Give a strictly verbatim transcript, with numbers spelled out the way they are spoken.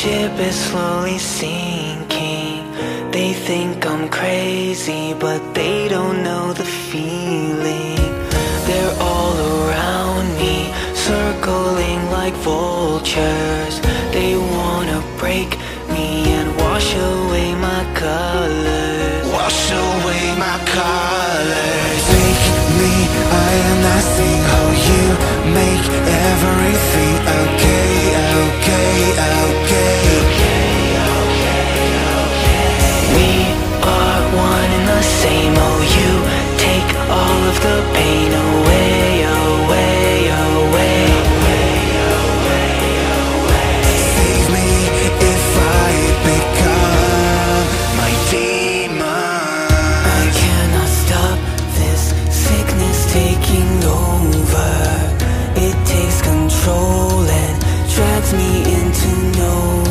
ship is slowly sinking. They think I'm crazy, but they don't know the feeling. They're all around me, circling like vultures. They wanna break me and wash away my colors. Wash away my colors. Take me, I am nothing. How you make everything okay, okay, okay. We are one and the same. Oh, you take all of the pain away, away, away. Save me if I become my demon. I cannot stop this sickness taking over. It takes control and drags me into nowhere.